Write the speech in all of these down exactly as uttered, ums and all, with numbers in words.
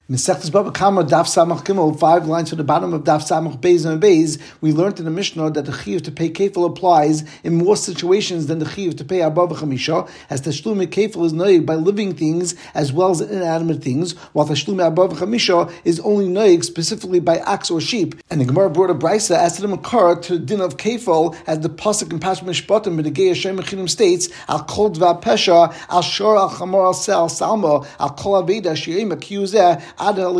Mesechtes Baba Kama Daf Samach Gimel, five lines from the bottom of Daf Samach Beis and Beis, we learned in the Mishnah that the chiyuv to pay kefil applies in more situations than the chiyuv to pay above chamisha, as tashlum kefil is noig by living things as well as inanimate things, while tashlum above chamisha is only noig specifically by ox or sheep. And the Gemara brought a brisa as to the makar to the din of kefil, as the pasuk in Pash Mishpatim but the Gei Hashem Mechinim states, al kol dva pesha, al shor al chamor al sel al salmo, al kol aveda shirim akuzeh. And the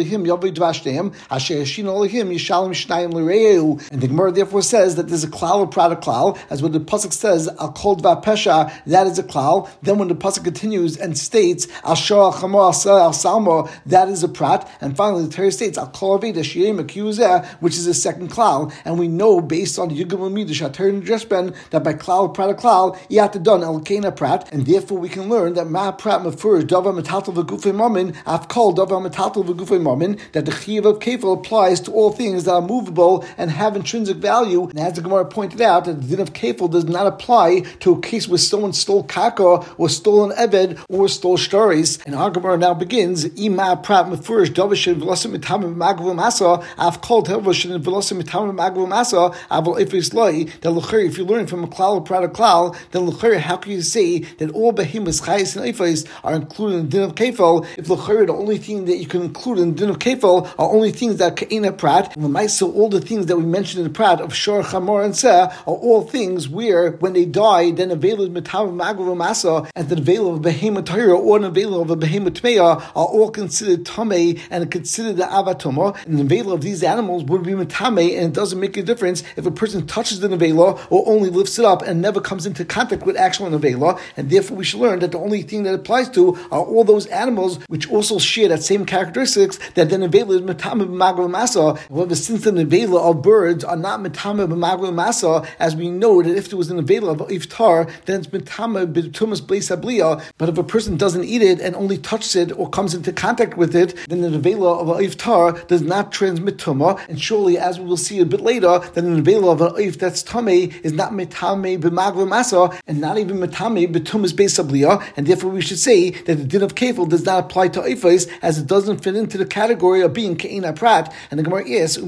Gemara therefore says that there's a klal of prat a klal, as when the pasuk says al kol dva pesha, that is a klal. Then when the pasuk continues and states al shor al chamor al sel al salmo, that is a prat. And finally the Torah states al kol aveda shirim akuzeh, which is a second klal. And we know based on the Yugam Midrash Hater and Dreshben that by klal prat a klal you have to done el kena prat, and therefore we can learn that ma prat mefurish davar metaltal v'gufei mamin af kol davar metaltal v'gufei mamin, that the chiyuv of kefil applies to all things that are movable and have intrinsic value. And as the Gemara pointed out, that the din of kefil does not apply to a case where someone stole kaka or stole an eved or stole shtaris. And our Gemara now begins ima prat mefurish davar shen v'losim mitamim magvu masa af kol davar shen v'losim mitamim magvu masa aval ifis loi. That l'chari, if you're learning from a klal or prat a klal, then l'chari, how can you say that all behemoths chayis and ifis are included in the din of kefil if l'chari the only thing that you can include in the din of kefil are only things that ke'ena prat, and so all the things that we mentioned in the prat of shor, chamor, and seh are all things where when they die, then a veil of metav magru masa and the veil of a behemoth Torah or the veil of a behemoth tmeya are all considered tamei and considered the avatoma. And the veil of these animals would be metame, and it doesn't make a difference if a person touches the nevela or only lifts it up and never comes into contact with actual nevela. And therefore we should learn that the only thing that applies to are all those animals which also share that same characteristics, that the nevela is metame b'magru masa. However, since the nevela of birds are not metame b'magru masa, as we know that if there was a nevela of iftar, then it's metame b'tumas b'leis habliya. But if a person doesn't eat it and only touches it or comes into contact with it, then the nevela of an iftar does not transmit tuma. And surely, as we will see a bit later, then the nevela of an if that's tame is not metame b'magru masa and not even metame b'tumas b'leis habliya. And therefore, we should say that the din of kefil does not apply to ifas, as it doesn't fit into the category of being ke'ena prat. And the Gemara asks,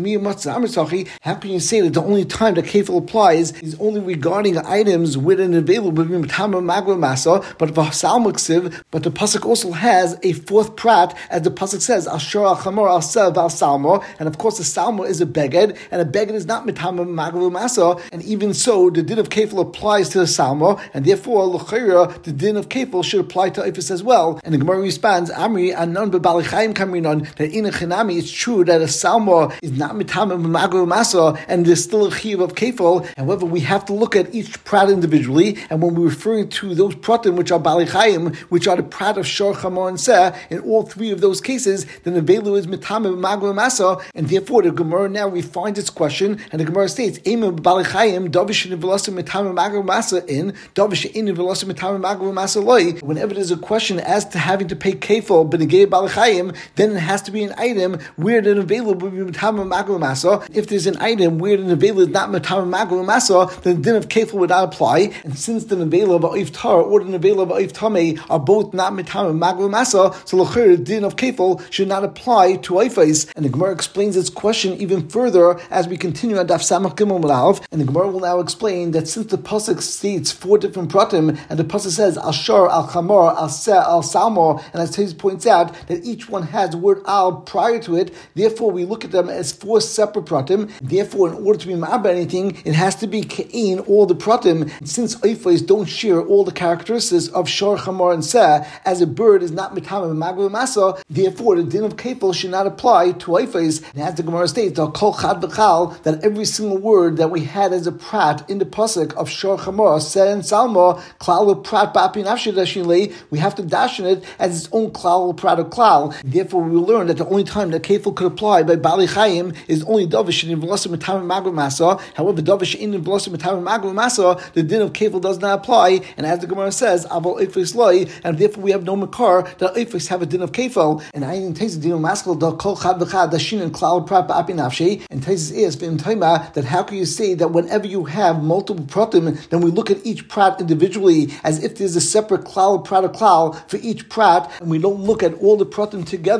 how can you say that the only time that kefil applies is only regarding items with an available metame magru masa, but for salmuksiv, but the pasuk also has a fourth prat, as the pasuk says, al shor al chamor al sev al salmo, and of course the salmo is a beged, and a beged is not metame magru masa, and even so the din of kefil applies to the salmo, and therefore l'chayra the din of kefil should apply to ifis as well. And the Gemara responds, Amri anon b'bali chayim kamrinon, that in a chinami it's true that a salmo is not mitame b'magru masa and there's still a chiyuv of kefil. However, we have to look at each prat individually, and when we're referring to those pratim which are bali chayim, which are the prat of shor, chamor, and seh, in all three of those cases, then the velu is mitame b'magru masa, and therefore the Gemara now refines its question, and the Gemara states, Eimim b'bali chayim davish in v'lasim mitame b'magru masa in davish in v'lasim mitame b'magru masa loy. Whenever there's a question as to having to pay kefil b'negei bali chayim, then it has to be an item where the nevela will be metame magru masa. If there's an item where the nevela is not metame magru masa, then the din of kefil would not apply. And since the nevela of iftar or the nevela of iftame are both not metame magru masa, so l'chir the din of kefil should not apply to ifais. And the Gemara explains its question even further as we continue on Daf Samach Gimel Malav. And the Gemara will now explain that since the pasuk states four different pratim, and the pasuk says al shor, al chamor, al seh, al salmo, and as Taiz points out that each one has the word al prior to it, therefore we look at them as four separate pratim. Therefore, in order to be ma'ab anything, it has to be ke'in all the pratim. And since ifais don't share all the characteristics of shor, chamor, and seh, as a bird is not mitame magru masa, therefore the din of kefil should not apply to ifais. And as the Gemara states, kol chad v'chal, that every single word that we had as a prat in the pasuk of shor, chamor, seh, and salmo, klal prat ba'api nafshi dashin, we have to dash in it as its own klal prat of klal. Therefore, we will learn that the only time that kefil could apply by bali chayim is only davish in v'lasim metame magru masa. However, davish in v'lasim metame magru masa, the din of kefil does not apply. And as the Gemara says, aval ifis loy, and therefore we have no makar that ifis have a din of kefil. And I didn't taste the din of maskal da kol chad v'chad dashin and klal prat ba'api nafshi. And Taisus is v'im taima, that how can you say that whenever you have multiple pratim, then we look at each prat individually as if there's a separate klal prat of klal for each prat, and we don't look at all the pratim together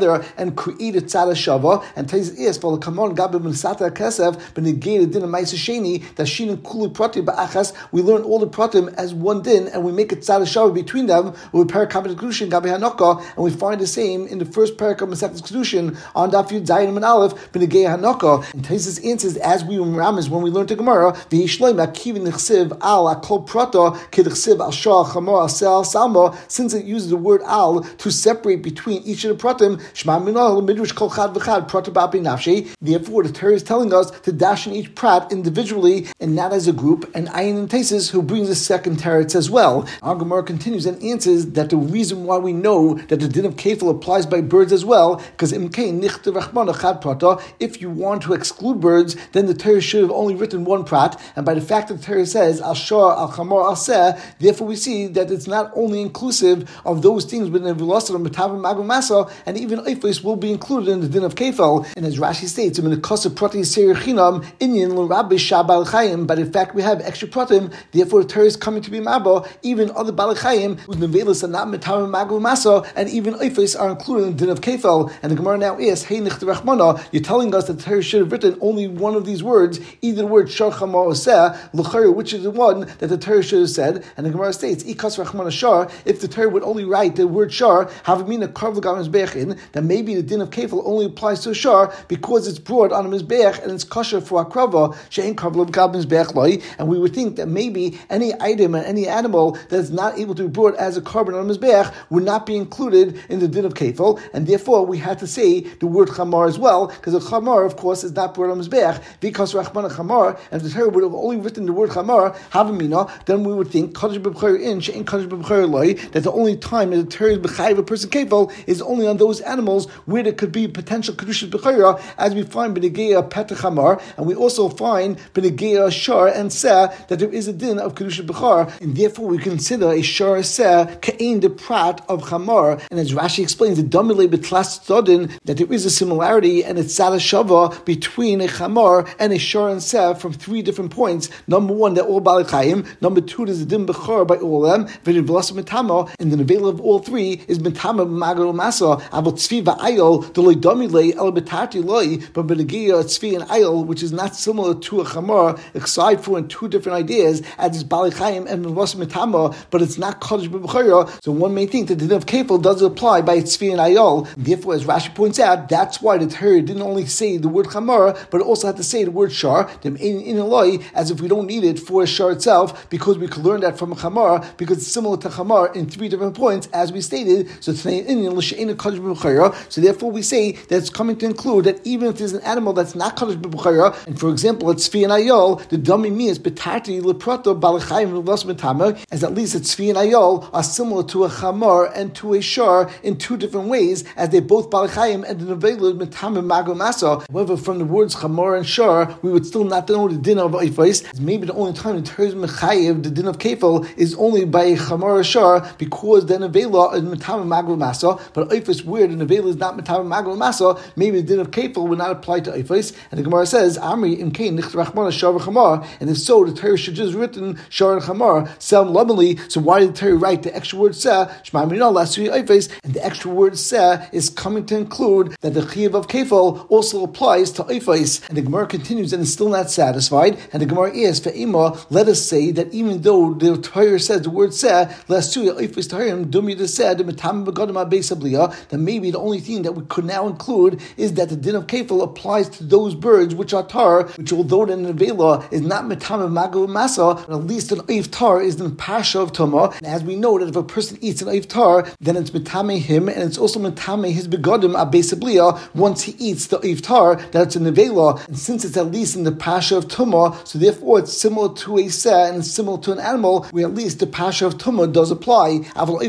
together and create a tzad shava. And Taisus is for the kamon gabe b'nisata kesef b'negay din of ma'aser sheni that shin and kulu pratim ba'achas. We learn all the pratim as one din, and we make a tzad shava between them with parakam kedushin gabe hanokah, and we find the same in the first parak of Masechtas Kedushin on Daf Yud Zayin and Aleph b'negay hanokah. And Taisus answers as we Ramas when we learn the Gemara v'yishloim akivin nechsiv al akol prata k'nechsiv al shah chamor al sel salma. Since it uses the word al to separate between each of the pratim, shema minol midrash kol chad v'chad prata ba'pi nafshi. Therefore, the Torah is telling us to dash in each prat individually and not as a group. And Ayin and Taisus who brings a second teretz as well. Our Gemara continues and answers that the reason why we know that the din of kefil applies by birds as well, because if you want to exclude birds, then the Torah should have only written one prat, and by the fact that the Torah says al shor al chamor al seh, therefore we see that it's not only inclusive of those things within the velocity of metav magum masa, and even ifis will be included in the din of kefil. And as Rashi states, in the kosa prati seir chinam inyan l'rabbi shabal chayim, by the fact we have extra pratim, therefore the Torah is coming to be mabo even other balachayim whose nevelis are not metav magum masa, and even ifis are included in the din of kefil. And the Gemara now is, hey nichte rachmana, you're telling us that the Torah should have written only one of these words, either the word shor chamor or seh, l'chayr, which is the one that the Torah should have said. And the Gemara states, ikas rachmana shor, if the Torah would only write the word shor, have mean a karv l'gam mizbeachin, then maybe the din of kefil only applies to shor because it's brought on a mizbeach and it's kosher for a krava, she'en karv l'gam mizbeach loy. And we would think that maybe any item and any animal that is not able to be brought as a carbon on a mizbeach would not be included in the din of kefil, and therefore we had to say the word chamar as well, because the chamar, of course, is not brought on mizbeach because rachmana chamar. And if the Torah would have only written the word chamar, havamina, then we would think kadosh b'b'chayr in she'en kadosh b'b'chayr loy, that the only time that the Torah is b'chayiv a person kefil is only on those animals where there could be potential kedusha b'chayra, as we find b'negeya peta chamar, and we also find b'negeya shar and seh that there is a din of kedusha b'char, and therefore we consider a shar seh ka'in the prat of chamar. And as Rashi explains, the damile betlas todin, that there is a similarity and it's salashava between a chamar and a shar and seh from three different points. Number one, they're all balachayim. Number two, there's a din b'char by all of them. Very velas metama, and the nevela of all three is metama b'magal masa. Avot tzvi va'ayol the loy damile el betati loy, but b'negiya tzvi and ayol, which is not similar to a chamar, except for in two different ideas, as is balachayim and velas metama, but it's not kodesh b'chayra. So one may think that the din of kefil does apply by tzvi and ayol. Therefore, as Rashi points out, that's why the Torah didn't only say the word chamar, but it also had to say the word shar, in Eloi, as if we don't need it for a shar itself, because we could learn that from a chamar, because it's similar to chamar in three different points, as we stated. So today, so therefore we say that it's coming to include that even if there's an animal that's not kodesh b'chayra, and for example, it's tzvi and ayol, the dummy means betati leprato balachayim v'vlas metama, as at least it's tzvi and ayol are similar to a chamar and to a shar in two different ways, as they both balachayim and the nevela metama mago masa. However, from the words chamar and shar, we would still not know the din of ifais. Maybe the only time the Torah is mechayev the din of kefil is only by a chamar or shar, because the nevela is metama mago masa. But ifais, where the nevela is not metama mago masa, maybe the din of kefil would not apply to ifais. And the Gemara says, Amri im kain nicht rachmana shar v'chamar, and if so, the Torah should just written shar and chamar sound lovingly. So why did the Torah write the extra word seh? Shema minal lasui ifais, and the extra word seh is coming to include that the chiyuv of kefil also applies to ifais. And the Gemara continues and is still not satisfied. And the Gemara is, Ve'ima, let us say that even though the Torah says the word seh, lasui ifais tahirim dumi the seh the metam begadim abeis abliya, then maybe the only thing that we could now include is that the din of kefil applies to those birds which are tar, which although the nevela is not metam mago masa, but at least an oif tar is the pasha of tuma. And as we know that if a person eats an oif tar, then it's metame him, and it's also metame his begadim abeis abliya once he eats the oif tar, that it's a nevela. And since it's at least in the pasha of tuma, so therefore it's similar to a seh and it's similar to an animal, where at least the pasha of tuma does apply.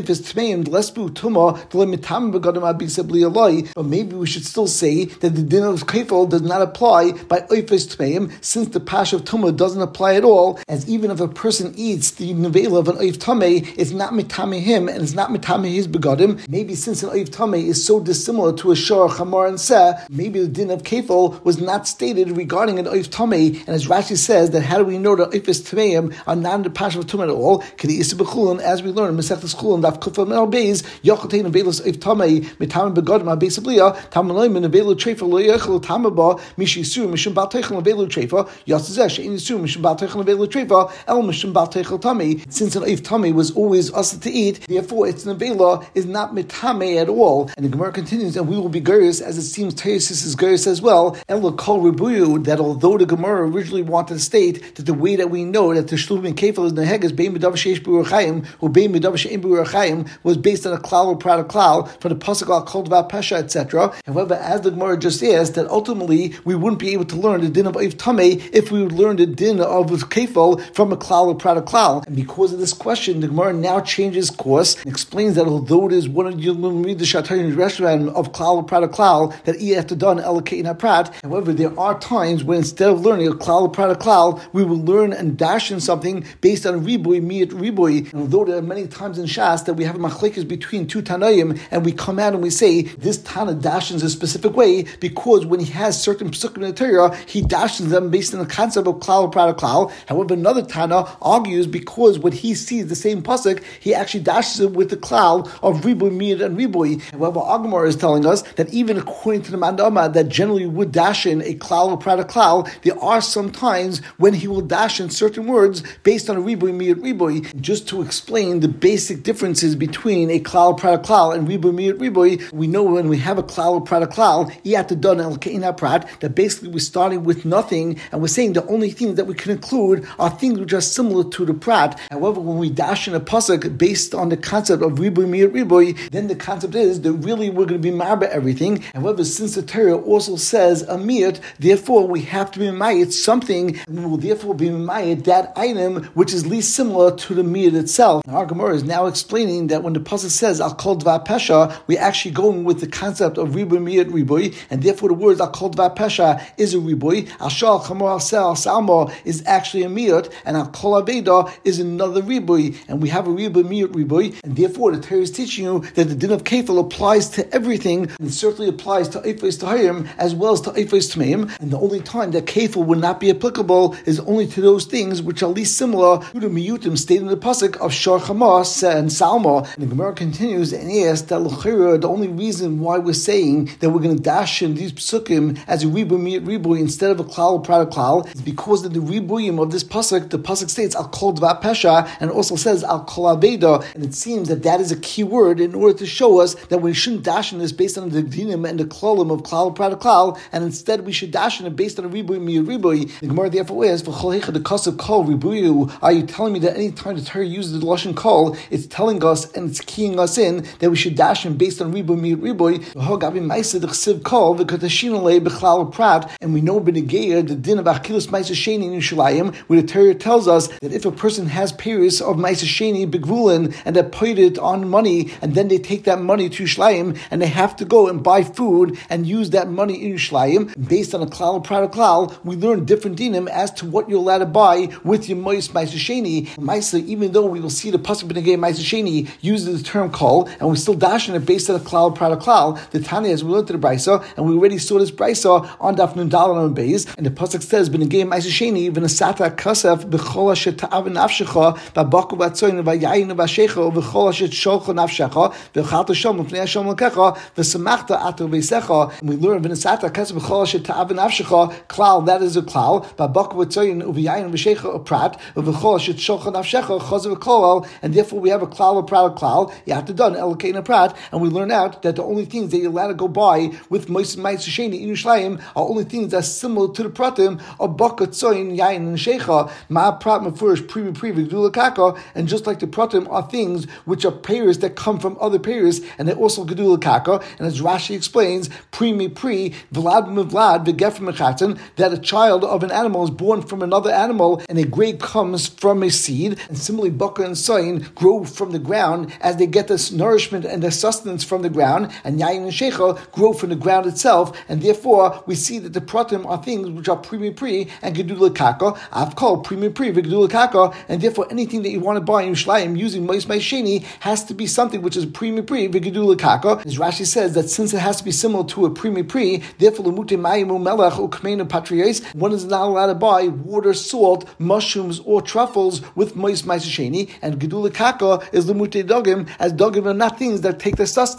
But maybe we should still say that the din of kefil does not apply by oifes tmeim, since the pasha of tuma doesn't apply at all, as even if a person eats the nevela of an oif tameh, it's not mitame him and it's not mitame his begadim. Maybe since an oif tameh is so dissimilar to a shor, chamar, and seh, maybe the din of kefil was not stated regarding an oif tameh. And as Rashi says, that how do we know that oifes tmeim are not in the pasha of tuma at all? As we learn in Masechtas Chulin, daf kufah mel beis, yochatein nevelas oif tameh mitam Tama begodim abesabliya Tamaloiman avelu trefa lo yechel tamaba mishisu mishum bal techel avelu trefa yasazeh shein yisu mishum bal techel avelu trefa el mishum bal techel tami. Since an oif tami was always us to eat, therefore its nevela is not mitame at all. And the Gemara continues, and we will be gurious, as it seems Taisus is gurious as well. Elo kol ribuyu, that although the Gemara originally wanted to state that the way that we know that the shluchim and kefil is neheges bein midav sheish b'urachayim or bein midav she'im b'urachayim was based on a klal or prat of klal from the pasuk al kol dvar pesha, et cetera. However, as the Gemara just asked, that ultimately we wouldn't be able to learn the din of oif tamei if we would learn the din of kefil from a klal or prat of klal. And because of this question, the Gemara now changes course and explains that although it is one of you read the Shatayim restaurant of klal or prat of klal that he have to done elokei prat. However, there are times when instead of learning a klal or prat of klal, we will learn and dash in something based on ribui miyat ribui. And although there are many times in Shas that we have a machlekes between two Tanaim, and we come out and we say this Tana dashes a specific way because when he has certain psukim in the Torah, he dashes them based on the concept of klal or prat of klal. However, another Tana argues because when he sees the same pasuk, he actually dashes it with the klal of ribui miyat and ribui. However, Agamar is telling us that even according to the Mandama that generally would dash in a klal or prat of klal, there are some times when he will dash in certain words based on a ribui miyat ribui. Just to explain the basic differences between a klal prat of klal and ribui miyat ribui, we know when we have a klal or prat of klal, iyat don el keina prat, that basically we're starting with nothing and we're saying the only things that we can include are things which are similar to the prat. However, when we dash in a pasuk based on the concept of ribui miyat ribui, then the concept is that really we're going to be marba everything. However, since the Torah also says a miyat, therefore we have to be mayit something, and we will therefore be mayit that item which is least similar to the miyat itself. Now, our Gemara is now explaining that when the pasuk says al kol dvar pesha, we're actually going with the concept of ribui miyat ribui, and therefore the words al kol dvar pesha is a ribui, al shal chamor al sel al salmo is actually a miyat, and al kol aveda is another ribui, and we have a ribui miyat ribui, and therefore the Torah is teaching you that the din of kefil applies to everything, and it certainly applies to eifos tahayim as well as to eifos tmeim, and the only time that kefil would not be applicable is only to those things which are least similar to the miyutim stated in the pasuk of shor chamas and salma. And the Gemara continues and asks that l'chira, the only reason why we're saying that we're going to dash in these psukim as a ribui miyat ribui instead of a klal or prat of klal is because of the ribuyim of this pasuk. The pasuk states al kol dvar pesha and it also says al kol aveda, and it seems that that is a key word in order to show us that we shouldn't dash in this based on the dinim and the klolim of klal prat of klal, and instead we should dash in it based on a ribui miyat ribui. The Gemara therefore asks, v'chol heicha the kasav kol ribuyu, are you telling me that any time the Torah uses the lashon kol, it's telling us and it's keying us in that we should dash in based on ribui miyat ribui? V'ho gabi ma'aseh d'chsiv kol v'katashinu le b'chlal prat, and we know b'negeir the din of achilus ma'aseh sheni in Yerushalayim, where the Torah tells us that if a person has periods of ma'aseh sheni b'gvulin and they put it on money and then they take that money to Yerushalayim and they have to go and buy food and use that money in Yerushalayim based on a klal or prat of klal, we learn different dinim as to what you're allowed to buy with your mois ma'aseh sheni. Ma'aseh, even though we will see the pasuk b'negei ma'aseh sheni uses the term kol, and we're still dashing it based on a klal or prat of klal. The Tanya, as we learned to the brisa, and we already saw this brisa on daf nun daled on beis, and the pasuk says b'negei ma'aseh sheni v'nasata kasef b'chol asher ta'av nafshecha b'baku b'atzoyin v'yayin v'ashecha v'chol asher sholcha nafshecha v'chalta shom l'fnei Hashem l'kecha v'samachta ato v'secha. And we learn v'nasata kasef b'chol asher ta'av nafshecha klal, that is a klal, b'baku b'atzoyin v'yayin v'ashecha a prat v'chol asher sholcha nafshecha chazav v'kolal, and therefore we have a klal or prat of klal. You have to done elokei a prat, and we learn out that the only things that you're allowed to go buy with mois ma'aseh sheni in Yerushalayim are only things that are similar to the pratim of baka tzoyin yayin and shecha ma prat mefurish pri pri v'gdula kaka, and just like the pratim are things which are payers that come from other payers, and they're also gedula kaka. And as Rashi explains, pri mi pri vlad mevlad v'gef mechatzen, that a child of an animal is born from another animal, and a grape comes from a seed, and similarly baka and tzoyin grow from the ground as they get this nourishment and their sustenance from the ground, and yayin and shecha grow from the ground itself, and therefore we see that the pratim are things which are pri mi pri and gedula kaka. I've called pri mi pri v'gedula kaka, and therefore anything that you want to buy in Yerushalayim using mois ma'aseh sheni has to be something which is pri mi pri v'gedula kaka. As Rashi says that since it has to be similar to a pri mi pri, therefore l'mute mayim u'melech u'kmeinu patrios, one is not allowed to buy water, salt, mushrooms, or truffles with mois ma'aseh sheni, and gedula kaka is l'mute dogim, as dogim are not things that take their sustenance from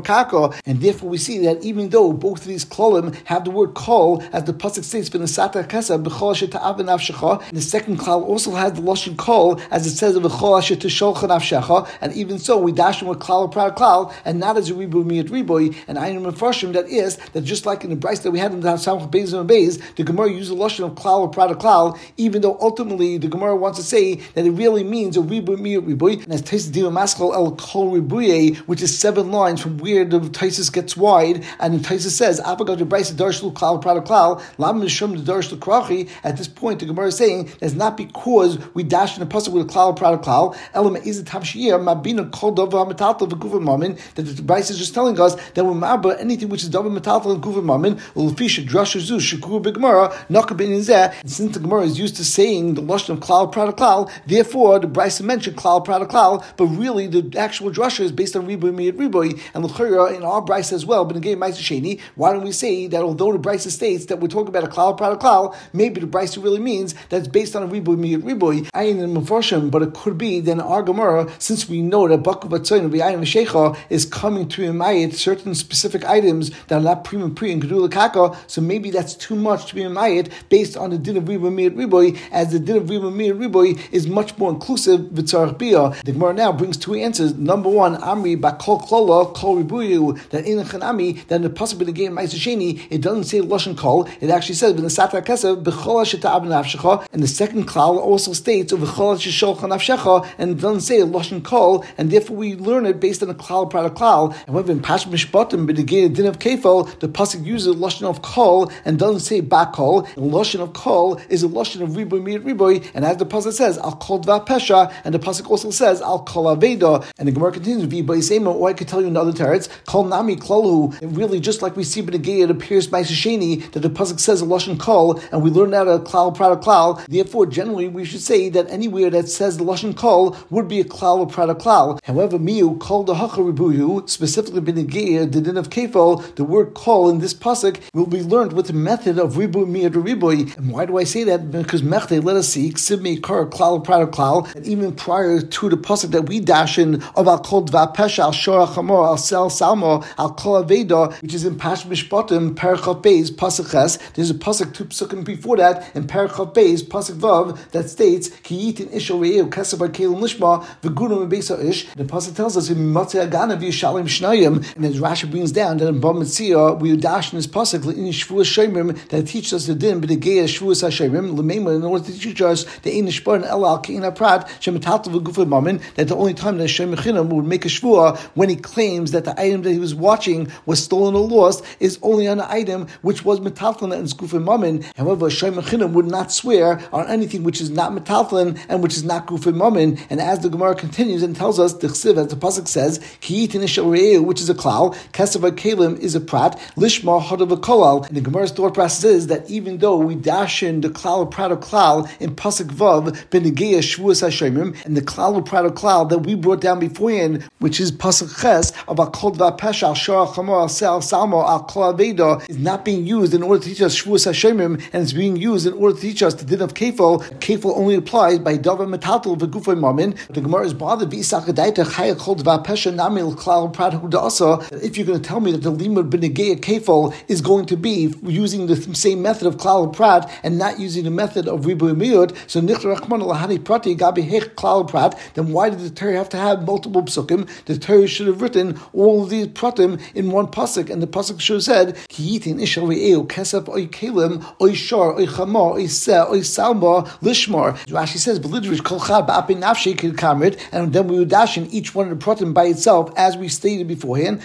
Kako, and therefore we see that even though both of these klolim have the word kol, as the pasuk states, v'nesata kesa b'chol asher ta'av nafshecha, and the second klal also has the lashon kol, as it says v'chol asher tisholcha nafshecha, and even so we dash them with klal proud klal, and not as a ribu miyat riboy, and I am mefarshim that is that just like in the brayse that we had in the Samach Beis and Beis, the Gemara used the lashon of klal or proud klal, even though ultimately the Gemara wants to say that it really means a ribu miyat riboy, and as Taisus Diva Maskal el kol ribuye, which is seven lines from where the Taisus gets wide, and the Taisus says apagad the brayse darshlu klal proud klal lam mishum the darshlu krachi. At this point, the Gemara is saying that's not because we dash in the pasuk with a klal proud klal element is a tamshiyah mabina kol davar metaltal v'guva mamin, that the brayse is just telling us that when ma'aba anything which is davar metaltal and guva mamin ulfisha drasha zu shukuru b'gemara nakabin in zeh. Since the Gemara is used to saying the lashon of klal proud klal, therefore the brayse mentioned klal proud klal, but really the actual drasha is based on riboy miyat riboy, and l'chayra in our brayse as well. But again, ma'aser sheni, why don't we say that although the brayse states that we're talking about a klal proud klal, maybe the brayse really means that it's based on a riboy miyat riboy, ayin and mefarshim, but it could be then our Gemara, since we know that bakav batzayin v'ayin v'shecha is coming to imayit certain specific items that are not prim and pre and gedula kaka, so maybe that's too much to be imayit based on the din of riboy miyat riboy, as the din of riboy miyat riboy is much more inclusive v'tzarich biyah. The Gemara now brings two answers. Number one, Amri bakol klola kol ribuyu, that in Chanami, that in the possible game ma'aser sheni, it doesn't say lashon kol, it actually says v'nesata kesav b'chol asher ta'av nafshecha, and the second klal also states v'chol asher sholcha nafshecha, and it doesn't say lashon kol, and therefore we learn it based on a klal product klal. And when in Pash Mishpatim b'negei din of kefal, the pasuk uses lashon of kol and doesn't say bakol. The lashon of kol is a lashon of riboy miyat riboy, and as the pasuk says al kol dva pesha, and the pasuk also says al kol aveda. And the Gemara continues v'bay sema, or I could tell you in other teretz kol nami klohu. Really, just like we see b'negei, it appears ma'aser sheni that the pasuk says a lashon kol, and we learn that a klal product klal. Therefore, generally we should say that anywhere that says the lashon kol would be a klal or product klal. However, miu kol dahacha ribuyu, specifically b'negei the din of kefal, the word kol in this pasuk will be learned with the method of ribu miyad riboy. And why do I say that? Because mechte, let us see ksiv meikar klal product klal, and even prior to the pasuk that we dash in of al kol dva pesha al shor chamor al sel salmo al kol aveda, which is in Pash Mishpatim Perachot Beis pasuk ches. There's a pasuk two pasukim before that in Perachot Beis pasuk vav that states ki yitin ishol re'eu kesav kelim lishma v'gunum beisa ish. The pasuk tells us in Matzeh Aganav Yishalim Shnayim, and as Rashi brings down that in Bava Metzia we dash in this pasuk in Shvuas Shemim that teaches us the din b'negei Shvuas Hashemim l'meima, in order to teach us the ein nishbar and elal ke'ina prat shemetaltel v'gufay mamin, that the only time that Hashem Mechinam would make a shvua when he claims that the item that he was watching was stolen or lost is only on an item which was metaltlin and gufay mamin. However, Hashem Mechinam would not swear on anything which is not metaltlin and which is not gufay mamin. And as the Gemara continues and tells us, the chsiv, as the pasuk says, ki yitin ishel re'eu, which is a klal, kesav kelim is a prat, lishma hadav a kolal. And the Gemara's thought process is that even though we dash in the klal prat of klal in pasuk vav b'negei shvuas hashemim, and the klal prat of klal that we brought down beforehand, which is pasuk ches of al kol dva pesha al shor chamor al sel salmo al kol aveda, is not being used in order to teach us shvuas hashemim, and it's being used in order to teach us the din of kefal. Kefal only applies by davar metaltal v'gufay mamin. The Gemara is bothered v'isachadaita chaya kol dva pesha namil klal prat hudasa. If you're going to tell me that the limud b'negei kefal is going to be using the same method of klal prat and not using the method of riboy miyud, so nichra rachman lahani prati gabi hech klal prat, then why did the Torah have to have multiple psukim? The Torah should have written all of these pratim in one pasuk, and the pasuk should have said ki yitin ishal re'eu kesef oy kelim oy shor oy chamor oy seh oy salma lishmar. Rashi says b'lidrish kol chad ba'apei nafshei kid kamrid, and then we would dash in each one of the pratim by itself, as we stated beforehand.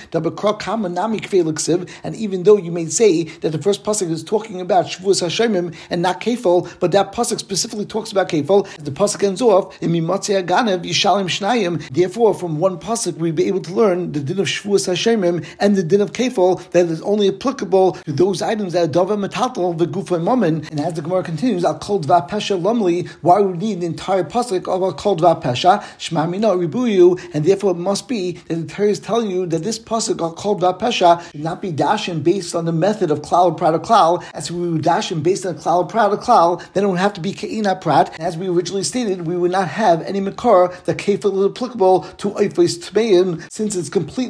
And even though you may say that the first pasuk is talking about shvuas hashemim and not kefal, but that pasuk specifically talks about kefal, the pasuk ends off in mimatzei aganev yishalim shnayim. Therefore, from one pasuk we'd be able to learn the din of shvuas hashemim and the din of kefal that is only applicable to those items that are davar metaltal v'gufay mamin. And as the Gemara continues, al kol dva pesha lumli, why would we need the entire pasuk of al kol dva pesha shma mina ribuyu? And therefore, it must be that the Torah is telling you that this pasuk al kol dva pesha should not be dashin based on the method of klal prat of klal. As we would dashin based on klal prat of klal, then it would have to be ke'ina prat. And as we originally stated, we would not have any makar that kefal is applicable to oifos tmeim, since it's completely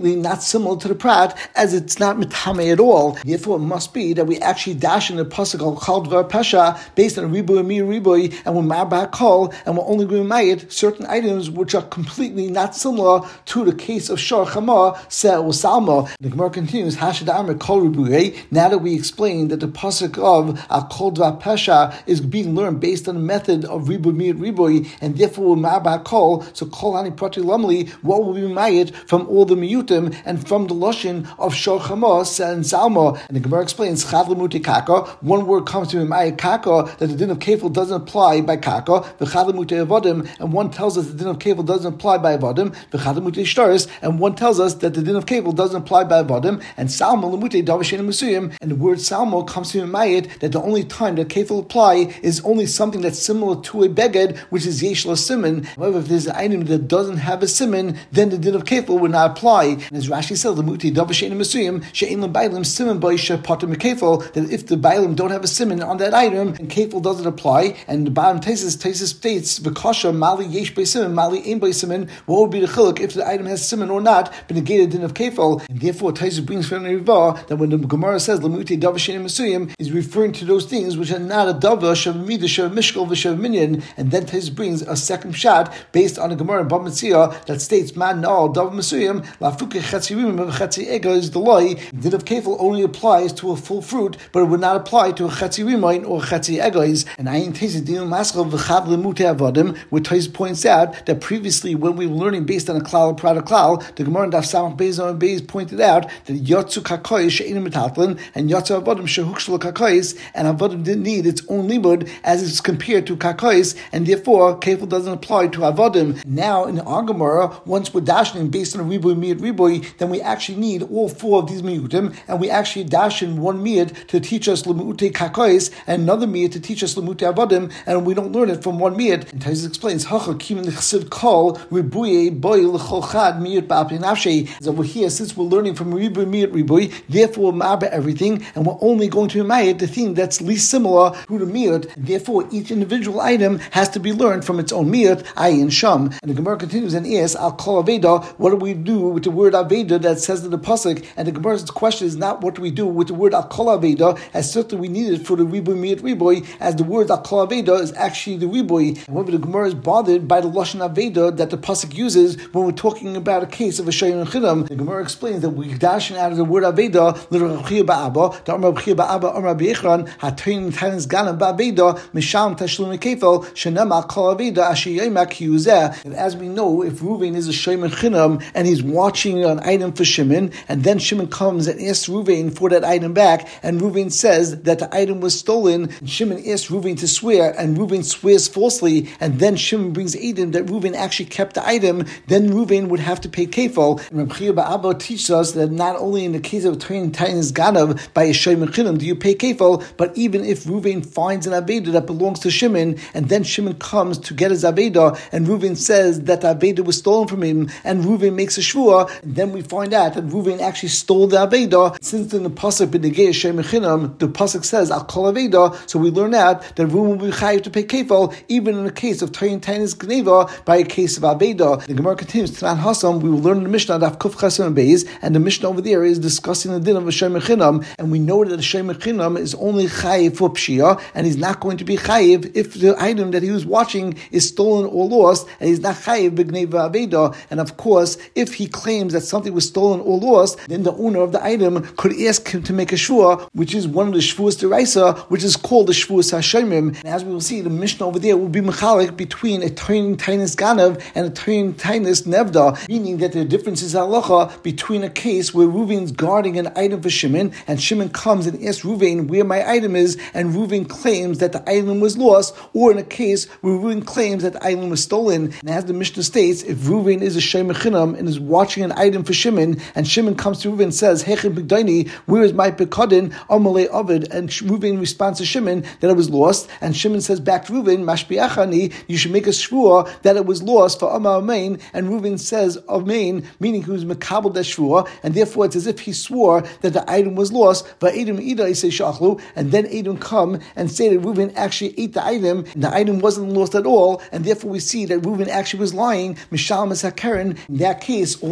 completely not similar to the prat, as it's not mitame at all. Therefore, it must be that we actually dash in the pasuk al kol dvar pesha based on riboy mir riboy, and we're marba kol, and we're only going to mayit certain items which are completely not similar to the case of shor chama se or salma. The Gemara continues, Hashad Amr kol riboy. Now that we explained that the pasuk of al kol dvar pesha is being learned based on the method of riboy mir riboy, and therefore we're marba kol, so kol hani prati lamli, what will be mayit from all the miyutim and from the lashon of shor chama se and salma. And the Gemara explains, chad lemuti kaka, one word comes to mayit kaka, that the din of kefil doesn't apply by kaka, v'chad lemuti avodim, and one tells us the din of kefil doesn't apply by avodim, v'chad lemuti shtaris, and one tells us that the din of kefil doesn't apply by avodim, and salma lemuti davashin musuyim, and the word salma comes to mayit that the only time that kefil apply is only something that's similar to a beged, which is yesh la siman. However, if there's an item that doesn't have a siman, then the din of kefil would not apply. And as Rashi says, lemuti davashin musuyim she'in lebailim siman by shepatim kefil, that if the bailim don't have a siman on that item, and kefil doesn't apply. And the bottom Taisus Taisus states v'kasha mali yesh by siman mali ein by siman. What would be the chiluk if the item has siman or not? But negated din of kefil, and therefore Taisus brings from the Riva that when the Gemara says lemuti davashin musuyim is referring to those things which are not a dava shav midah shav mishkal v'shav minyan. And then Taisus brings a second shot based on the Gemara in Bava Metzia that states man no dav musuyim lafuke chetzi rimim v'chetzi ega is the loy. Din of kefil only applies to a full fruit, but it would not apply to a chetzi rimain or a chetzi egos. And Ayin Taisus din maschal v'chad lemute avodim, where Taisus points out that previously when we were learning based on a klal product klal, the Gemara in Daf Samach Beis and Beis pointed out that yotzu kakois she'enim metaltlin and yotzu avodim shehukshlo kakois, and avodim didn't need its own limud as it's compared to kakois, and therefore kefil doesn't apply to avodim. Now in our Gemara, once we're dashing based on a riboy miyat riboy, then we actually need all four of these miyutim, and we actually dash in one miyat to teach us lemute kakois and another miyat to teach us lemute avodim, and we don't learn it from one miyat. And Taisus explains hacha kimin l'chsiv kol ribuye boy l'chol chad miyat ba'apin nafshei. So over here, since we're learning from ribuy miyat ribuy, therefore we're ma'aba everything, and we're only going to miyat the thing that's least similar to the miyat. Therefore, each individual item has to be learned from its own miyat, ayin sham. And the Gemara continues and asks, al kol aveda, what do we do with the word aveda that says in the pasuk? And the Gemara's question is not what do we do with the word al kol aveda, as certainly we need it for the ribuy miyat ribuy, as the word al kol aveda is actually the ribuy. However, the Gemara is bothered by the lashon aveda that the pasuk uses when we're talking about a case of a shayim chidam. The Gemara explains that we dash out of the word aveda l'Reb Chia ba'Abba, the Reb Chia ba'Abba, Amar B'Echron, hatoin tanis ganam ba'aveda misham tashlum kefil shenema kol aveda asher yomak yuzeh. And as we know, if Reuven is a shayim chidam and he's watching an item for Shimon, and then Shimon comes and asks Reuven for that item back, and Reuven says that the item was stolen, and Shimon asks Reuven to swear, and Reuven swears falsely, and then Shimon brings Edom that Reuven actually kept the item, then Reuven would have to pay kefil. And Reb Chia ba'Abba teaches us that not only in the case of Toyin Tainis Ganav by a shayim chidam do you pay kefil, but even if Reuven finds an aveda that belongs to Shimon, and then Shimon comes to get his aveda, and Reuven says that the aveda was stolen from him, and Reuven makes a shvua, and then we find out that Reuven actually stole the aveda. Since in the pasuk b'negei shayim chidam, the pasuk says al kol aveda, so we learn out that Reuven will be chayiv to pay kefil, even in the case of Toyin Tainis Gneva by a case of aveda. The Gemara continues, Tanan Hasam, we will learn in the Mishnah Daf Kuf Chesed and Beis, and the Mishnah over there is discussing the din of a shayim chidam, and we know that the shayim chidam is only chayiv for pshia, and he's not going to be chayiv if the item that he was watching is stolen or lost, and he's not chayiv b'gneva aveda. And of course, if he claims that something was stolen or lost, then the owner of the item could ask him to make a shvua, which is one of the shvuas deraisa, which is called the shvuas hashemim. And as we will see, the Mishnah over there will be mechalik between a toyin tainis ganav and a toyin tainis nevda, meaning that the difference is halacha between a case where Reuven's guarding an item for Shimon, and Shimon comes and asks Reuven where my item is, and Reuven claims that the item was lost, or in a case where Reuven claims that the item was stolen. And as the Mishnah states, if Reuven is a shayim chidam and is watching an item for Shimon, and Shimon comes to Reuven and says, Hechem b'gdaini, where is my bekadin, amalei avid, and Reuven responds to Shimon that it was lost, and Shimon says back to Reuven, mashbiachani, you should make a shvua that it was lost for Amar Amain, and Reuven says Amain, meaning he was mekabel that shvua, and therefore it's as if he swore that the item was lost, va'edom ida isei shachlu, and then Edom come and say that Reuven actually ate the item, and the item wasn't lost at all, and therefore we see that Reuven actually was lying, mishal mes hakeren. In that case, although it seems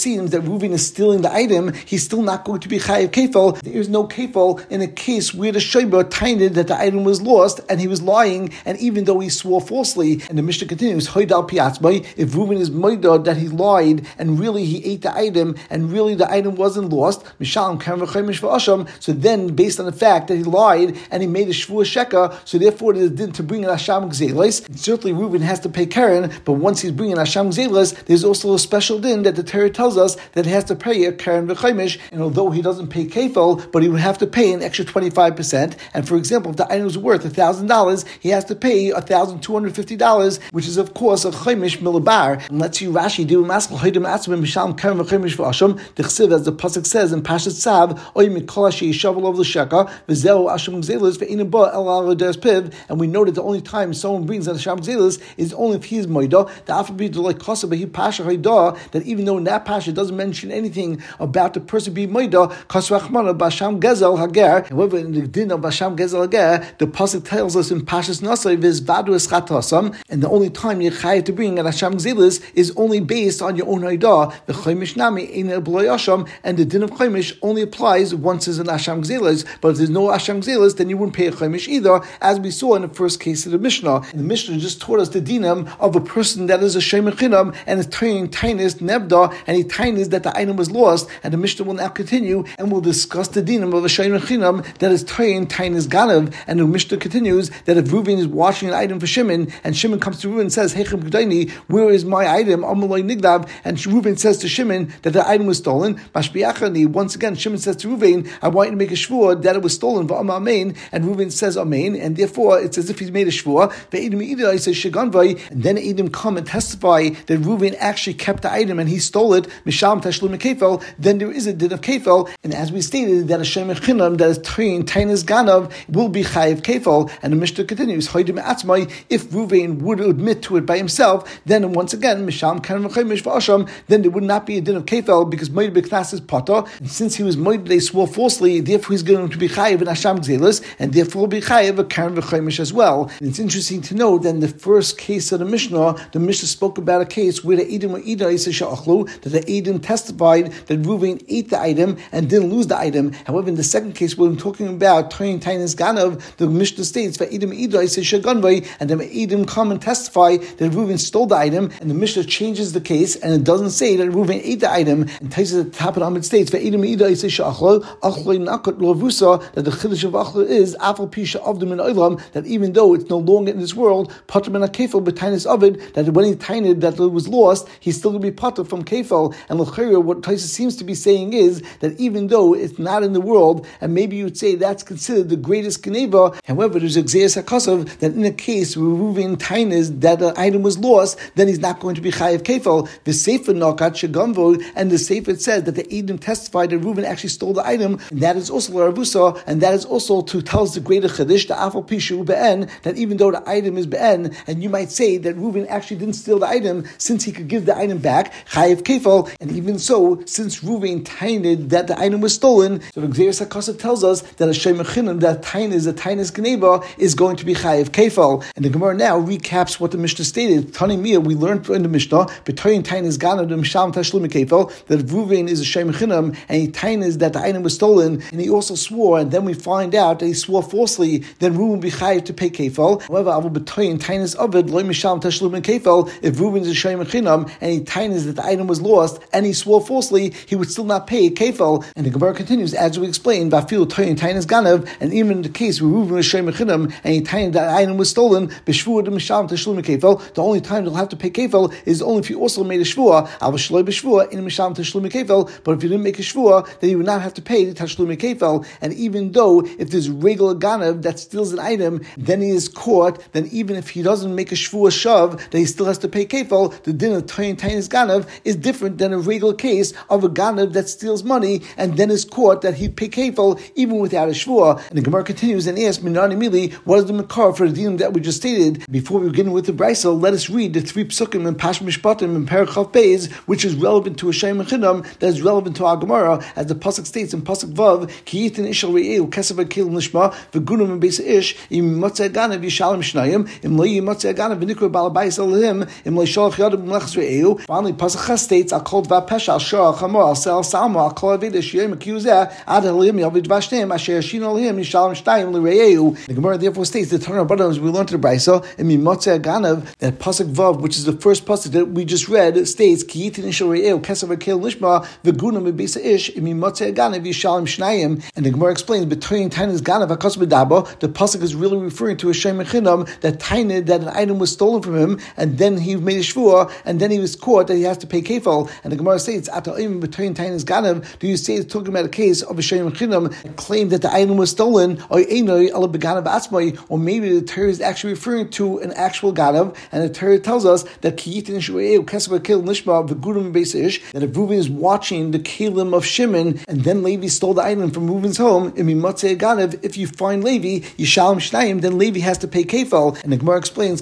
seems that Reuven is stealing the item, he's still not going to be chayiv kefil. There is no kefil in a case where the shayba tainted that the item was lost and he was lying, and even though he swore falsely. And the Mishnah continues, Hoydal piatzmai, if Reuven is moida that he lied and really he ate the item and really the item wasn't lost, mishalem karam v'chaimish v'asham. So then, based on the fact that he lied and he made a shvua sheka, so therefore it is din to bring an asham gzelis. Certainly Reuven has to pay karen, but once he's bringing asham gzelis, there's also a special din that the Torah tells us that he has to pay a karen v'chaimish, and although he doesn't pay kefil, but he would have to pay an extra twenty-five percent. And for example, if the item was worth one thousand dollars, he has to pay one thousand two hundred fifty dollars, which is of course a chaimish milabar. And let's see Rashi do maskal hoidim atzmim misham karen v'chaimish v'asham. The chsiv, as the pasuk says in Pashat Tzav, oy mikol she yishavel of the sheka v'zeu asham gzelis ve'inin ba el al des piv. And we know that the only time someone brings an asham gzelis is only if he is moida. The alphabet like kosa behi pasha hayda, that even though in that pasha doesn't mention anything about the person being moida, kasrachmana basham gezel hager. However, in the din of basham gezel hager, the pasuk tells us in Pashas Nasai viz vadu eschatosam, and the only time you're chayav to bring an asham gzelis is only based on your own hayda. The chaimish nami in a b'loyasham, and the din of chaimish only applies once there's an asham gzelis. But if there's no asham gzelis, then you wouldn't pay a chaimish either, as we saw in the first case of the Mishnah. And the Mishnah just taught us the dinam of a person that is a shemir chinam and is turning tainis nevda, and he tainis that the item was lost. And the Mishnah will now continue and we'll discuss the dinam of a shemir chinam that is turning tainis ganav. And the Mishnah continues that if Reuven is washing an item for Shimon, and Shimon comes to Reuven and says, Hechem G'dayni, where is my item? Amaloi Nigdav. And Reuven says to Shimon that the item was stolen. Mashbiachani, once again, Shimon says to Reuven, I want you to make a shvua that it was stolen. Amen. And Reuven says Amen, and therefore it's as if he's made a shvua. And then Edom come and testify that Reuven actually kept the item and he stole it. Misham Tashlum Kefel. Then there is a din of Kefel, and as we stated, that a Shem Chinam that is trained Tainis Ganav will be Chayiv Kefel. And the Mishnah continues, if Reuven would admit to it by himself, then once again, Misham Karam V'chaimish V'asham, then there would not be a din of Kefel, because Moed B'Knas is Pata, and since he was Moed, they swore falsely, therefore he's going to be Chayiv in Asham Gzelis, and therefore will be Chayiv a Karam V'chaimish as well. And it's interesting to note that in the first case of the Mishnah, the Mishnah spoke about a case where the Edom were Ida Sha'achlu, that the Edom testified that Reuven ate the item and didn't lose the item. However, in the second case, when I'm talking about Toyin Tainis Ganav, the Mishnah states that Edom Ida Shaganvai, and then Edom come and testify that Reuven stole the item, and the Mishnah changes the case, and it doesn't say that Reuven ate the item, and Taisa at the top of the Amid states that Edom Ida Sha'achlu, Achloi Nakot Lavusa, that the Chiddush of Achloi is Afal Pisha of them in Olam, that even though it's no longer in this world, Pater Ben HaKefel b'Tainis Ovid, that when he tainted that it was lost, he's still going to be Pater from Kefel. And L'chayra, what Taisa seems to be saying is that even though it's not in the world, and maybe you would say that's considered the greatest Geneva, however, there's a Gzeis HaKosav, that in a case where Reuven tainis that the item was lost, then he's not going to be Chayiv Kefel. The Sefer Nakat Shagamvo, and the Sefer says that the Edom testified that Reuven actually stole the item, and that is also L'Aravusa, and that is also to tell us the greater Chiddush, the Afal Pishu Be'en, that even though the item is Be'en, and you might say that Reuven actually didn't steal the item, since he could give the item back, Chayiv Kefel, and even so, since Reuven tainted that the item was stolen, so the Gzeis HaKosav tells us that a Shem Chinim, that tainis, a tainis Geneva, is going to be Chayiv Kefel. And the Gemara now recaps what the Mishnah stated. Tani Mia, we learned in the Mishnah, B'toyin tainis Ganav, Misham Tashlum Kefel, that Reuven is a Shem Chinim, and he tainis that the item was stolen, and he also swore, and then we find out that he swore falsely, then Reuven will be Chayiv to pay Kefel. However, Avu B'toyin tainis Ovid, Lo Misham Tashlum Kefel, if Reuven is a Shem Chinam, and he tainis that the item was lost, and he swore falsely, he would still not pay Kefel. And the Gemara continues, as we explained, Bafil Toyin tainis Ganav, and even in the case where Reuven was Shem Chinam, and he tainted that the item was stolen, B'shvua de Misham Tashlum Kefel, the only time they'll have to pay Kefel is only if you also made a Shvua, Avu Shloi B'shvua, in Misham Tashlum Kefel, but if you didn't make a Shvua, then you would not have to pay the Tashlum Kefel. And even though if there's regular Ganav that steals an item, then he is caught, then even if he doesn't make a Shvua Shav, then he still has to pay Kefel. The din of Toyin tainis Ganav is different than a regular case of a Ganav that steals money and then is caught that he'd pay Kefel even without a Shvua. And the Gemara continues and asks, Minani Mili, what is the Makar for the din that we just stated? Before we begin with the Brisa, let us read the three psukim in Pash Mishpatim and Parachav Beis, which is relevant to a Shem Chinam, that is relevant to our Gemara, as the pasuk states in pasuk Vav, Ki yitin ishal re'eu kesav kelim lishma v'gunum in beis ish im motzei ganav yishalem shnayim im lo yimotzei ganav v'nikra balabayis alehim im lo yishalach yadav b'mlechas re'eu. Finally, pasuk Ches states, Al kol kol dva pesha al shor al chamor al sel salmo al kol aveda shiyem akuzeh ad halim yavid vashtem asher yashin alhim yishalom shtayim l'reyeu. The Gemara therefore states the Tanur Rabbanan, as we learned to the Brisa in Mimotzei Ganav, that pasuk vav, which is the first pasuk that we just read, states ki yitin ishal reyeu kesav akel nishma v'gunam v'bisa ish in Mimotzei Ganav yishalom shnayim. And the Gemara explains between tainis ganav hakas b'dabo, the pasuk is really referring to a shem mechinam, that tainid, that an item was stolen from him, and then he made a shvua, and then he was caught that he has to pay kefal. And the Gemara states even between tainis ganav, do you say it's talking about a case of a shem mechinam that claimed that the item was stolen, or enoi ala beganav atzmai, or maybe the Torah is actually referring to an actual ganav, and the Torah tells us that kiyitin shu'eu kesava kel nishma v'gudim beisish, that if Reuven is watching the kelim of Shimon, and then Levi stole the item from Reuven's home, in Mimatzei Ganav, if you find Levi, Yishalom Shnayim, then Levi has to pay kefal. And the Gemara explains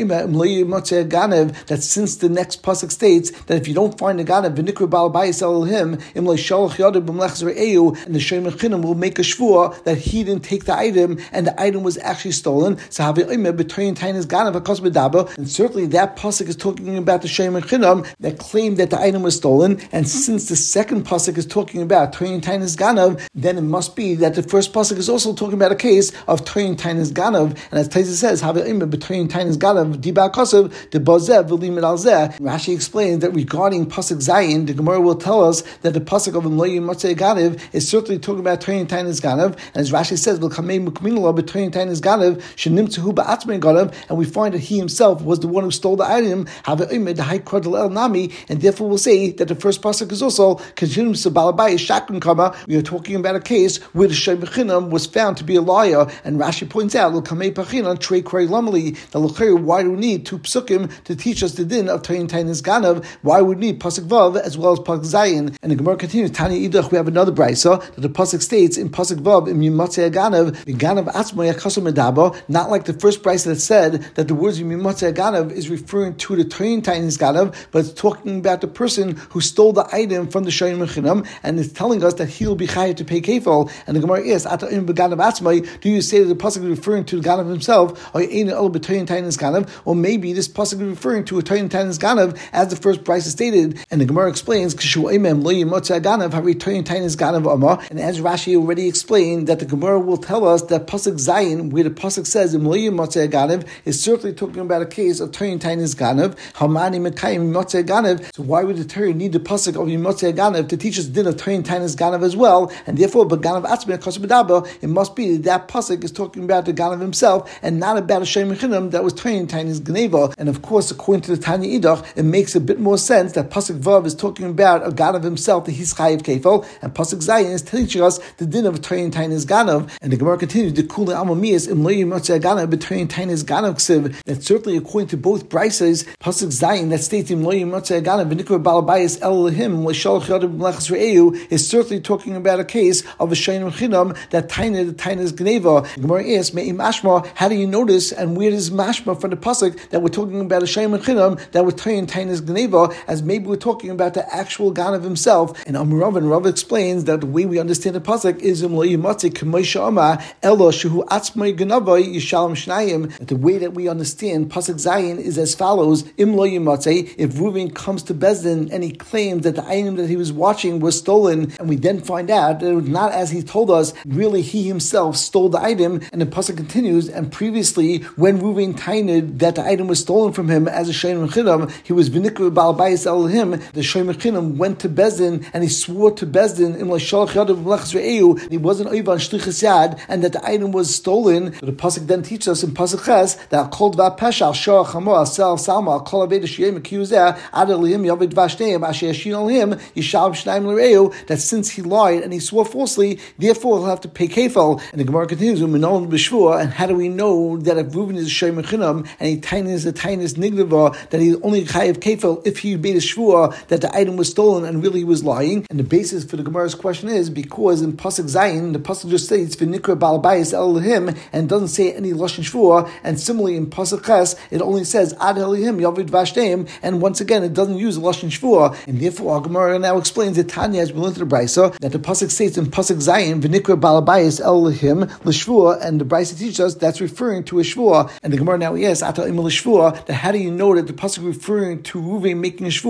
that since the next pasuk states that if you don't find the ganav, v'nikra bal bayis el him, im leishalach yadav b'mlech zereu, and the shem mechinim will make a shvua that he didn't take the item, and the item was actually stolen. So havi oimer between tainis ganav hakos b'daba, and certainly that pasuk is talking about the shem mechinim that claimed that the item was stolen. And since the second pasuk is talking about between tainis ganav, then it must be that the first pasuk is also talking about a case of between tainis ganav. And as Taisa says, havi oimer between tainis ganav diba kosav the bazev v'limid al zeh. Rashi explains that regarding pasuk Zayin, the Gemara will tell us that the pasuk of Imloyi Motzei Ganav is certainly talking about Toyin Tainis Ganav, and as Rashi says, "V'kamei mukminula between Tainis Ganav shenimtzehu ba'atzmei Ganav," and we find that he himself was the one who stole the item. Have imed high kradel el nami, and therefore we'll say that the first pasuk is also continuum sabalabai shakun kama. We are talking about a case where the shem mechinam was found to be a liar, and Rashi points out, "L'kamei pachinan trei krei lamali." The l'chayr, why do we need two psukim to teach us the din of Toyin Tainis Ganav? Why would we need pasuk vav as well as pasuk zayin? And the Gemara continues, Tani idach, we have another brisa that the pasuk states in pasuk vav in Mimatzei Ganav, Ganav atzmo yakasum medabo, not like the first brisa that said that the words in Mimatzei Ganav is referring to the Toyin Tainis Ganav, but it's talking about the person who stole the item from the Shoyin Mechinam, and it's telling us that he will be chayav to pay kefal. And the Gemara is, Ata'im beganav atzmai, do you say that the pasuk is referring to the Ganav himself, or Ein el b'Toyin Tainis Ganav, or maybe this pasuk is referring to a Toyin Tainis Ganav as the first brisa stated? And the Gemara explains, and as Rashi already explained, that the Gemara will tell us that pasuk Zayin, where the pasuk says is certainly talking about a case of Toyin Tainis Ganav. So why would the Torah need the pasuk of Yimotzei Ganav to teach us the din of Toyin Tainis Ganav as well? And therefore, but Ganav Atzmei Kosov B'Daba, it must be that that pasuk is talking about the Ganav himself and not about a Shem Mechinam that was Toyin Tainis Geneva. And of course, according to the Tanya Idach, it makes a bit more sense that pasuk Vav is talking about a Ganav himself that he's chayiv kefal, and pasuk Zayin is teaching us the din of Toyin Tainis Ganav. And the Gemara continues, the Kula Amamiyas Imloyi Motzei Ganav between Tainis Ganav Ksiv. That certainly according to both brises, pasuk Zayin that states Imloyi Motzei Ganav v'nikra balabayis Elohim l'shalach yadav b'mlechas re'eu is certainly talking about a case of a Shoyin Mechinam that Tainid the Tainis Geneva. The Gemara asks, Me'im Mashma, how do you notice and where is Mashma from the pasuk that we're talking about a Shoyin Mechinam that was Toyin Tainis Geneva, as maybe we're talking about the actual Ganav himself? And Amurav and Rav explains that the way we understand the pasuk is that the way that we understand pasuk Zayin is as follows: Im lo yimatzei, if Reuven comes to Bezdin and he claims that the item that he was watching was stolen, and we then find out that it was not as he told us, really he himself stole the item, and the pasuk continues, and previously when Reuven tained that the item was stolen from him as a Shoyin Mechinam, he was v'nikra bal bayis Elohim, the Shoyin Mechinam went to Bezdin and he swore to Bezdin im l'shalach yadav b'mlechas re'eu, he wasn't oivan shlichus yad, and that the item was stolen. So the pasuk then teaches us in pasuk Ches that kol dva pesha al shor chamo al sel salma al kol aveda sheyem akuzeh ad elihim yavid vashneim asher yashin alhim yishal b'shnayim l're'eu, that since he lied and he swore falsely, therefore he'll have to pay kefal. And the Gemara continues, u'minon b'shvur, and how do we know that if Reuven is a Shoyin Mechinam and he tainis a tainis nignava, that he only chayiv kefal if he made a shvur that the item was stolen and really he was lying? And the basis for the Gemara's question is because in pasuk Zayin the pasuk just states v'nikra bal bayis Elohim and doesn't say any lashon shvur, and similarly in pasuk Ches it only says ad elihim yavid vashneim, and once again it doesn't use lashon shvur, and therefore our Gemara now explains that Tanya, as we learned to the Brisa, that the pasuk states in pasuk Zayin v'nikra bal bayis Elohim l'shvur, and the Brisa teaches us that's referring to a shvur. And the Gemara now asks ata im l'shvur, that how do you know that the pasuk referring to Reuven making a shvur that the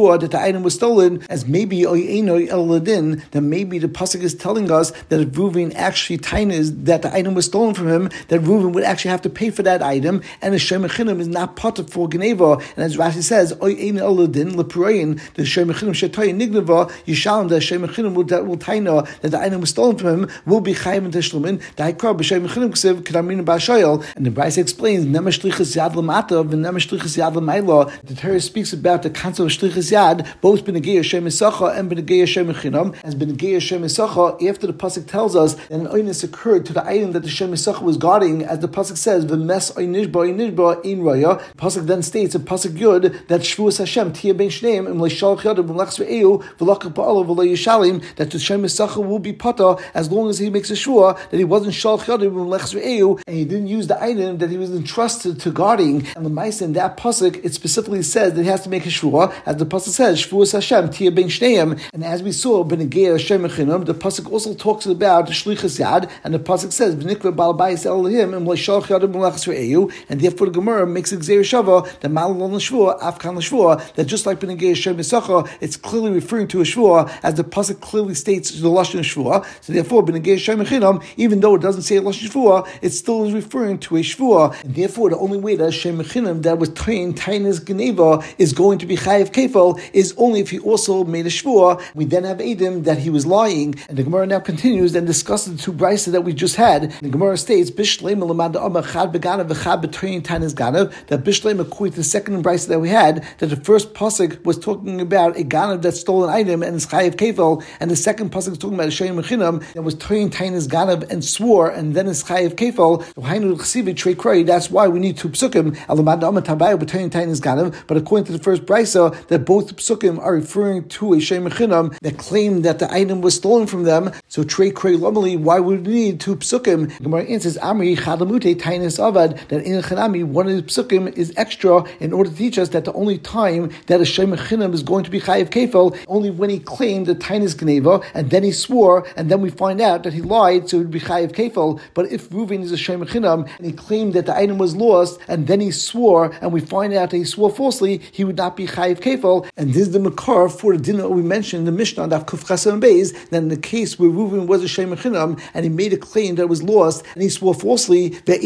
item was stolen, as maybe Oyeino Eladin, that maybe the pasuk is telling us that if Reuven actually tainas that the item was stolen from him, that Reuven would actually have to pay for that item, and the Shem Mechinim is not potter for Geneva. And as Rashi says, Oyeino Eladin Lepurein, the Shem Mechinim Shetoy Nigneva, Yishalom, the Shem Mechinim will that will taina that the item was stolen from him will be Chayiv and Teshlumin. The Hikra b'Shem Mechinim Ksiv Kedamrin B'Ashayel, and the Brisa explains Nemesh Shlichus Yad L'Mata and Nemesh Shlichus Yad L'Mayla. The Torah speaks about the concept of Shlichus Yad, both B'Negei Hashem Esacha and B'Negei Hashem Mechinam. As B'Negei Hashem Esacha, after the pasuk tells us that an oinus occurred to the item that the Hashem Esacha was guarding, as the pasuk says, "V'mes oinishba oinishba in raya." The pasuk then states in pasuk Yud that Shvuas Hashem Tia Ben Shneim and Leishalach Yadav V'Lechs Ve'eu V'Lachar Ba'alav V'Lo Yishalim, that the Hashem Esacha will be pata as long as he makes a shua that he wasn't Shalach Yadav V'Lechs Ve'eu and he didn't use the item that he was entrusted to guarding. And the Maisa in that pasuk it specifically says that he has to make a shua, as the pasuk says Shvuas Hashem Tia Ben Shneim. And as we saw B'Negei Hashem Mechinam, the pasuk also talks about the Shlichus Yad, and the pasuk says V'Nikra Bal Bayis Elohim and Leishalach Yadav V'Lechs Ve'eu, and therefore the Gemara makes a Gzeir Shava that Malon L'Shvua Afkan L'Shvua, that just like B'Negei Hashem Esacha, it's clearly referring to a shvua, as the pasuk clearly states the lashon shvua. So therefore, B'Negei Hashem Mechinam, even though it doesn't say lashon shvua, it still is referring to a shvua, and therefore the only way that Hashem Mechinam that was trained Tainas Geneva is going to be Chayiv Kefal is only if he also made a shvua. We then have Edom that he was lying, and the Gemara now continues and discusses the two brisa that we just had. The Gemara states Bishleim Lamad Amar Chad Beganav V'Chad B'Train Tainas Ganav, that Bishleim according to the second brisa that we had, that the first pasuk was talking about a ganav that stole an item and is chayiv kefal, and the second pasuk is talking about a Shem Mechinam that was toyin tainas ganav and swore and then is chayiv kefal. So hainu l'chsivi trei kroi. That's why we need two psukim. Alamad Amar Tabayu b'toyin tainas ganav. But according to the first brisa, that both psukim are referring to a Shem Mechinam that claimed that the item was stolen from them. So trei kroi lomali. Why would we need two psukim? The Gemara answers Amri chadamute tainas avad, that in Chanami one of the psukim is extra in order to teach us that the only time that a Shem Mechinam is going to be chayiv kefal only when he claimed the tainas geneva and then he swore and then we find out that he lied, so it would be chayiv kefal. But if Reuven is a Shem Mechinam and he claimed that the item was lost and then he swore and we find out that he swore falsely, he would not be chayiv kefal. And this is the makar for the dinner we mentioned in the Mishnah that Kuf Chasam Beis, that in the case where Reuven was a Shem Mechinam and he made a claim that it was lost and he swore falsely, that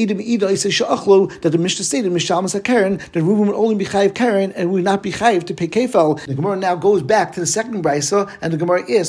the Mishnah stated Mishalmas HaKaren that Reuven would only be chayiv Karen and would not be chayiv to pay kefal. The Gemara now goes back to the second brisa, and the Gemara is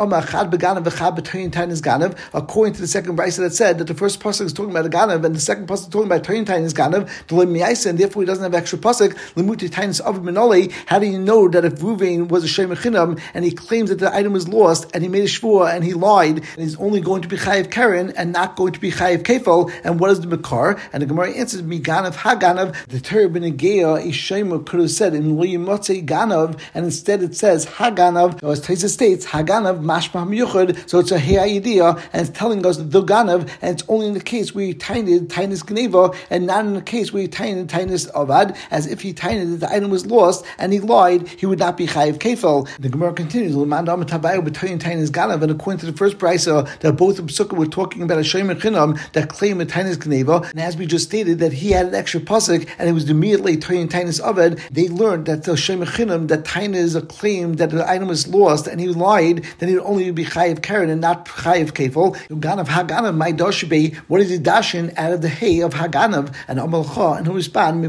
according to the second brisa that said that the first pasuk is talking about a ganav and the second pasuk is talking about toyin tainas ganav, and therefore he doesn't have extra pasuk. How do you know that if Reuven was a Shem Mechinam and he claims that the item was lost and he made a shvua and he lied and he's only going to be chayiv Karen and not going to be chayiv kefal? And what is the makar? And the Gemara answers miganav haganav. The Torah b'negeya Ishayim could have said in Loyimotze Ganav, and instead it says Haganav, or as Taisa states, Haganav Mashma Miyuchad, so it's a Hey idea, and it's telling us the Ganav, and it's only in the case where he tainted Tainis Geneva, and not in the case where he tainted Tainis Avad, as if he tainted that the item was lost, and he lied, he would not be Chayiv Kefal. The Gemara continues, L'mandam Tabayu between Tainis Ganav, and according to the first brisa, that both the Pesukah were talking about a Shem Mechinam that claimed a Tainis Geneva, and as we just stated, that he had an extra pasuk, and it was immediately Toyin Tainis Avad, they learned that the Shem Mechinam, that Tainis claimed that the item was lost and he lied, then he would only be Chayiv Karen and not Chayiv Kefal. Ganav Haganav, my Dashibe, what is he dashin out of the hay of Haganav? And Amalcha, and he'll respond,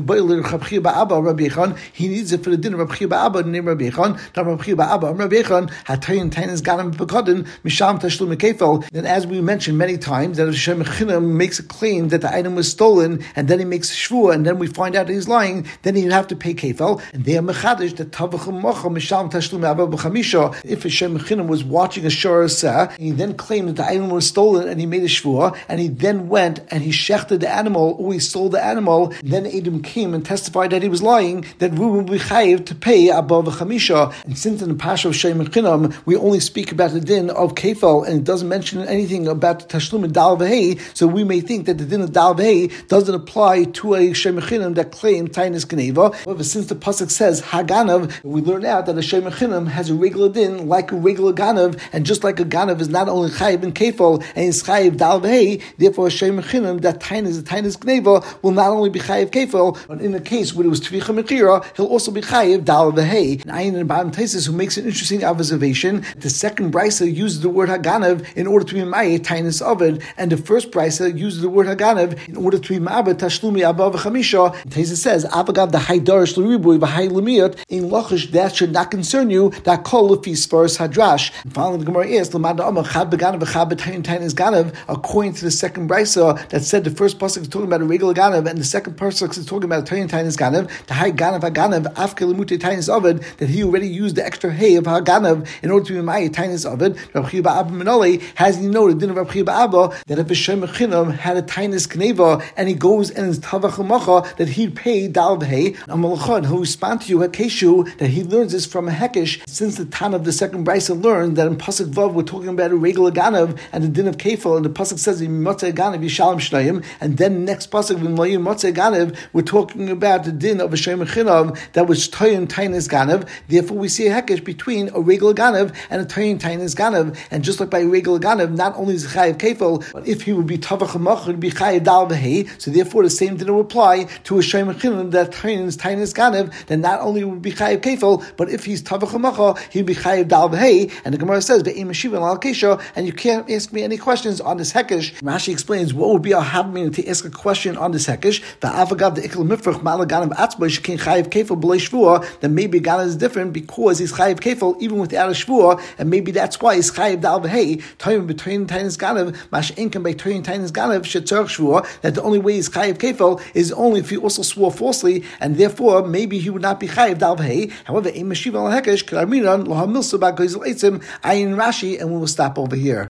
he needs it for the dinner of Rabbi Abba, name Rabbi Yechon, not Rabbi Abba, Rabbi Yechon, Hatayin Tainis Ganav Bekadin, Misham Tashlum Kefal. Then, as we mentioned many times, that if Shem Mechinam makes a claim that the item was stolen, and then he makes a shvua, and then we find out that he's lying, then he'd have to pay kefal. And they are mechadish that tavachim mocha misham tashlum abba b'chamisha. If a Shem Mechinam was watching a shor aseh, and he then claimed that the item was stolen, and he made a shvua, and he then went and he shechted the animal, or he sold the animal, then Edom came and testified that he was lying, that Reuben will be chayiv to pay abba b'chamisha. And since in the pasha of Shem Mechinam we only speak about the din of kefal, and it doesn't mention anything about the tashlum and dal v'hei, so we may think that the din of dal v'hei doesn't apply to a Shem Mechinam that claimed Tainis Geneva. However, since the pasuk says Haganav, we learn out that a Shem Mechinam has a regular din like a regular Ganav, and just like a Ganav is not only chayiv in kefal and is chayiv dal v'hei, therefore a Shem Mechinam that Tainis the Tainis Geneva will not only be chayiv kefal, but in the case where it was Tvicha Mechira, he'll also be chayiv dal v'hei. and Ayin and Bam Taisis, who makes an interesting observation. The second brisa uses the word Haganav in order to be Ma'ay Tainus Ovid, and the first brisa uses the word Haganav in order to be Ma'abed Tashlumi Abba V'chamisha. Taisis says, Avagav the Haidarish L'Ribui V'Hai L'Miyot in Lachish, that should not concern you, that call Lefi Sfaris Hadrash. And finally, the Gemara is, L'mad Amar Chad Beganav V'Chad B'Tayin Tainus Ganav, according to the second brisa that said the first pasuk is talking about a regular Ganav, and the second pasuk is talking about a Tayin Tainus Ganav, the Hai Ganav Haganav, Afke Lemute Tainus Ovid, that he already used the extra hay of Haganav in order to be Ma'ay Tainus Ovid. Rav Chiya Abba Menole has, you know, the din of Rav Chiya Abba, that if a Shem Echinam had a Tainus Kneva, and he goes and is Tavach L'macha, that he'd pay Dal B'hei. Amalachad, who respond to you at Keshu, that he learns this from a Hekesh, since the Tan of the second brisa learned that in Pasuk Vav we're talking about a regular Ganav and the din of Kefal, and the Pasuk says in Motzei Ganav Yishalem Shnayim, and then next Pasuk in Moyim Motzei Ganav we're talking about the din of a Shem Echinam that was Toyin Tainus Ganav. Therefore we see a Hekesh between a regular Ganav and a Toyin Tainus Ganav, and just like by a regular Ganav, not only is Chayav Kefal, but if he would be Tavach L'macha, it would be Chayav Dal B'hei. So therefore the same din will apply to a Shem Echinam that Toyin is Tainus Ganav, then not only would be Chayav Kefal, but if he's Tavach L'macha, he'd be Chayav Dal B'hei. And the Gemara says Ve'im Meshiva Al Kesha, and you can't ask me any questions on this Hekesh. Rashi explains what would be our having to ask a question on this Hekesh. Va'avagav the Ikal Mifrach Ma'al Ganav Atzbo Shekin Chayav Kefal B'lei Shvua. Then maybe Ganav is different because he's Chayav Kefal even without a Shvua, and maybe that's why he's Chayav Dal B'hei. Toyim between Tainus Ganav Mash Inkan by Toyim Tainus Ganav Shetzarch Shvua. That the only way he's Chayav Kefal is only if he also swore falsely, and therefore maybe he would not be Chayav Dal B'hei. However, Ein Meshiva Al Hekesh K'Arminan Lo HaMilsa Ba'Goizel Eitzim Ayin Rashi, and we will stop over here.